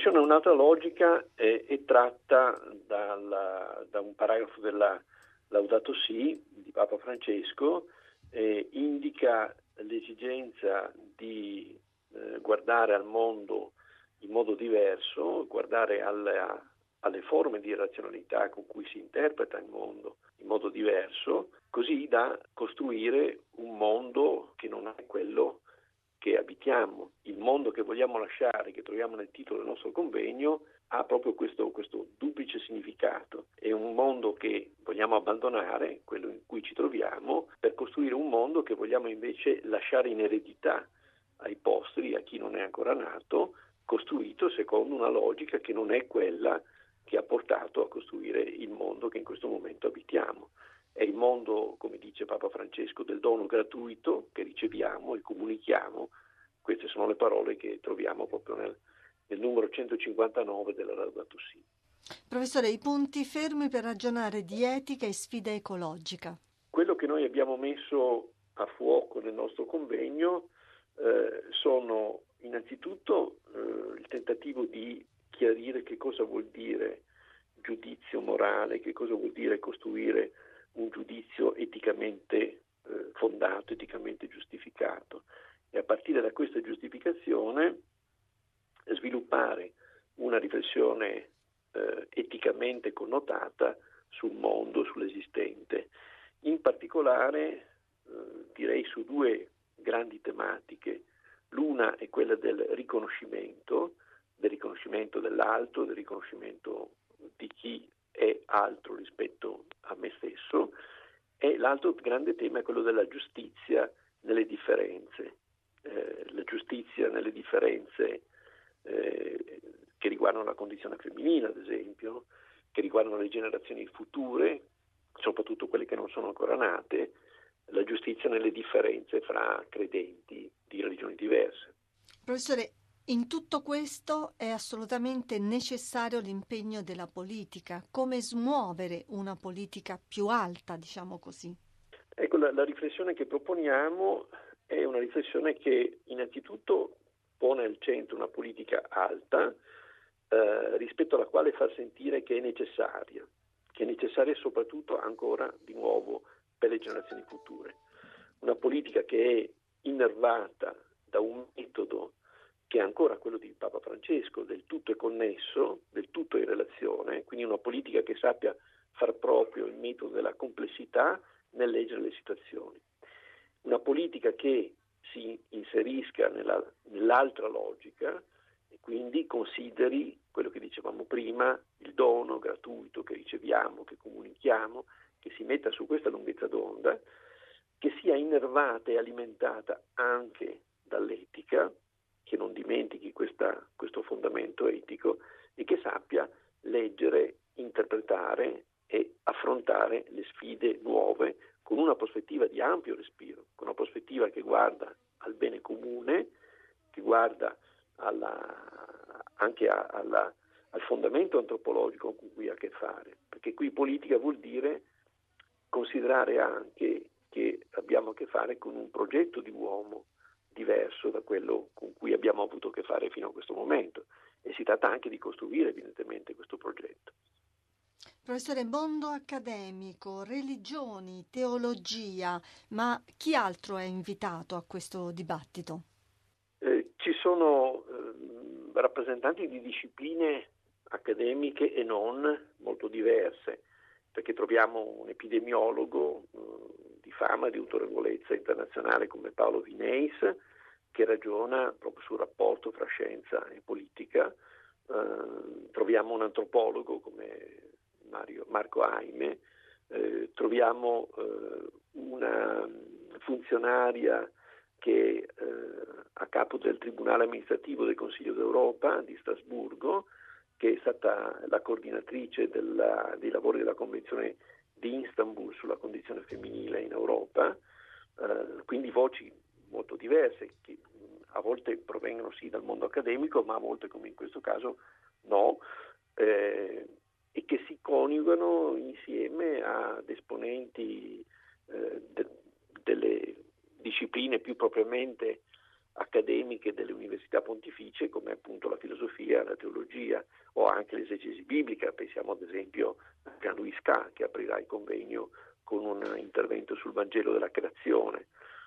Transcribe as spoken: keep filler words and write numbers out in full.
riflessione, un'altra logica è, è tratta dalla, da un paragrafo della Laudato Si di Papa Francesco, eh, indica l'esigenza di eh, guardare al mondo in modo diverso, guardare alla, alle forme di razionalità con cui si interpreta il mondo in modo diverso, così da costruire un mondo che non è quello che abitiamo. Il mondo che vogliamo lasciare, che troviamo nel titolo del nostro convegno, ha proprio questo, questo duplice significato. È un mondo che vogliamo abbandonare, quello in cui ci troviamo, per costruire un mondo che vogliamo invece lasciare in eredità ai posteri, a chi non è ancora nato, costruito secondo una logica che non è quella che ha portato a costruire il mondo che in questo momento abitiamo. È il mondo, come dice Papa Francesco, del dono gratuito che riceviamo e comunichiamo. Queste sono le parole che troviamo proprio nel, nel numero centocinquantanove della Laudato Si. Professore, i punti fermi per ragionare di etica e sfida ecologica. Quello che noi abbiamo messo a fuoco nel nostro convegno eh, sono innanzitutto eh, il tentativo di chiarire che cosa vuol dire giudizio morale, che cosa vuol dire costruire un giudizio eticamente eh, fondato, eticamente giustificato, e a partire da questa giustificazione sviluppare una riflessione eh, eticamente connotata sul mondo, sull'esistente. In particolare eh, direi su due grandi tematiche. L'una è quella del riconoscimento, del riconoscimento dell'altro, del riconoscimento di chi è altro rispetto a me stesso, e l'altro grande tema è quello della giustizia nelle differenze, eh, la giustizia nelle differenze eh, che riguardano la condizione femminile, ad esempio, che riguardano le generazioni future, soprattutto quelle che non sono ancora nate, la giustizia nelle differenze fra credenti di religioni diverse. Professore, in tutto questo è assolutamente necessario l'impegno della politica. Come smuovere una politica più alta, diciamo così? Ecco, la, la riflessione che proponiamo è una riflessione che innanzitutto pone al centro una politica alta eh, rispetto alla quale far sentire che è necessaria, che è necessaria soprattutto ancora di nuovo per le generazioni future. Una politica che è innervata da un metodo che è ancora quello di Papa Francesco, del tutto è connesso, del tutto è in relazione, quindi una politica che sappia far proprio il metodo della complessità nel leggere le situazioni. Una politica che si inserisca nella, nell'altra logica e quindi consideri quello che dicevamo prima, il dono gratuito che riceviamo, che comunichiamo, che si metta su questa lunghezza d'onda, che sia innervata e alimentata anche dall'etica, che non dimentichi questa, questo fondamento etico e che sappia leggere, interpretare e affrontare le sfide nuove con una prospettiva di ampio respiro, con una prospettiva che guarda al bene comune, che guarda alla, anche a, alla, al fondamento antropologico con cui ha a che fare, perché qui politica vuol dire considerare anche che abbiamo a che fare con un progetto di uomo diverso da quello con cui abbiamo avuto a che fare fino a questo momento, e si tratta anche di costruire evidentemente questo progetto. Professore, mondo accademico, religioni, teologia, ma chi altro è invitato a questo dibattito? Eh, ci sono eh, rappresentanti di discipline accademiche e non molto diverse, perché troviamo un epidemiologo eh, di fama e di autorevolezza internazionale come Paolo Vineis, che ragiona proprio sul rapporto fra scienza e politica. Eh, troviamo un antropologo come Mario, Marco Aime, eh, troviamo eh, una funzionaria che è eh, a capo del Tribunale amministrativo del Consiglio d'Europa di Strasburgo, che è stata la coordinatrice della, dei lavori della Convenzione di Istanbul sulla condizione femminile in Europa, eh, quindi voci molto diverse che a volte provengono sì dal mondo accademico, ma a volte, come in questo caso, no, eh, e che si coniugano insieme ad esponenti eh, de- delle discipline più propriamente accademiche delle università pontificie, come appunto la filosofia, la teologia o anche l'esegesi biblica. Pensiamo ad esempio a Jean-Louis K, che aprirà il convegno con un intervento sul Vangelo della creazione.